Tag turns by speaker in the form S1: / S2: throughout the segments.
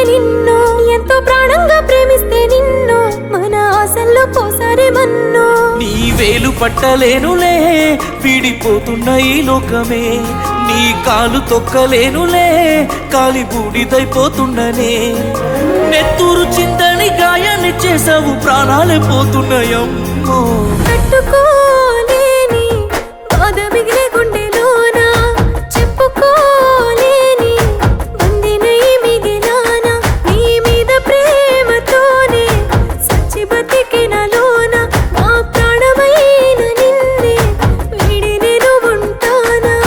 S1: నిన్ను ఎంతో ప్రాణంగా ప్రేమిస్తే నిన్ను మన ఆశల్లో పోసారే మన్ను
S2: నీ వేలు పట్టలేనులే విడిపోతున్న ఈ లోకమే నీ కాలు తొక్కలేనులే కాలి బూడిదైపోతున్ననే నెత్తూరు చిందని గాయాన్ని చేసావు ప్రాణాలే పోతున్నాయమ్మో
S1: తట్టుకోలేని బాధ మిగిలే గుండెలోన చెప్పుకోలేని బందినై మిగిలానా నీ మీద ప్రేమతోనే సచ్చి బతికినలోన నా ప్రాణమైన నిన్నే వీడి నేను ఉంటానా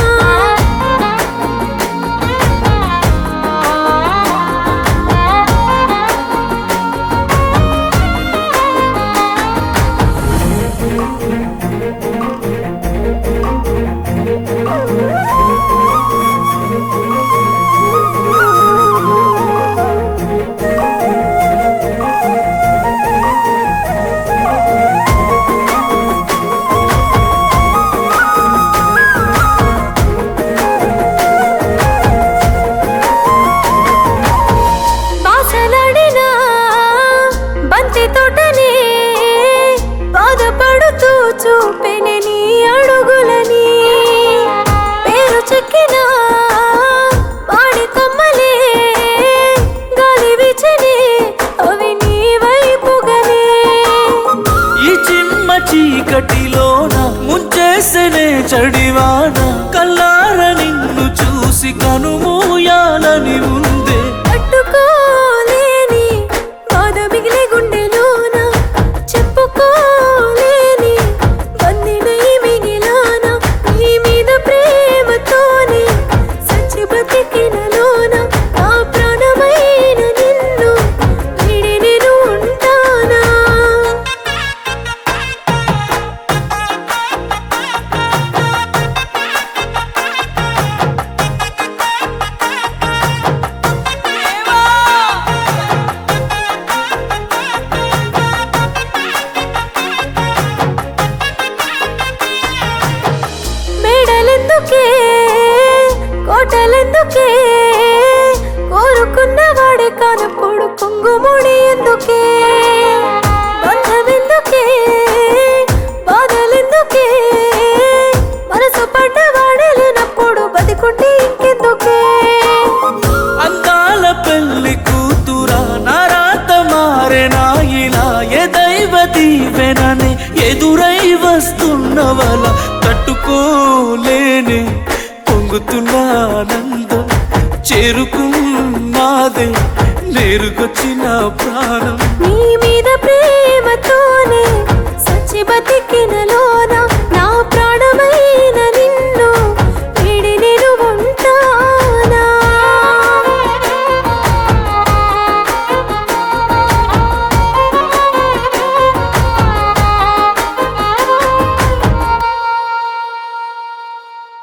S1: బాసలాడినా బంతి తోటనే బాధపడుతూ చూపెనే నీ అడుగులని పేరు చెక్కిన పాడి కొమ్మలే గాలి వీచనే అవి నీ వైపుగనే
S2: ఈ చిమ్మ చీకటిలోన ముంచేసనే చడివాన కల్లార నిన్ను చూసి కనుమూయాలని ఉందే
S1: తట్టుకోలేని బాధ మిగిలే గుండెలోన చెప్పుకోలేని బందినై మిగిలానా నీ మీద ప్రేమతోనే సచ్చి బతికినలోన నా ప్రాణమైన నిన్ను వీడి నేను ఉంటానా మేడలెందుకే కోటలెందుకే కోరుకున్న వాడే కానప్పుడు కుంగుముడి ఎందుకే బంధమెందుకే బాధలెందుకే మనసు పడ్డవాడే లేనప్పుడు బతికుంటే ఇంకెందుకే
S2: అందాల పెళ్లి కూతురా నారాత మారేనా ఇలా ఏ దైవ దీవెననే ఎదురై వస్తున్నవల తట్టుకోలేనే పొంగుతున్న ఆనందం చేరుకున్నాదే నేరుకొచ్చిన ప్రాణం
S1: నీ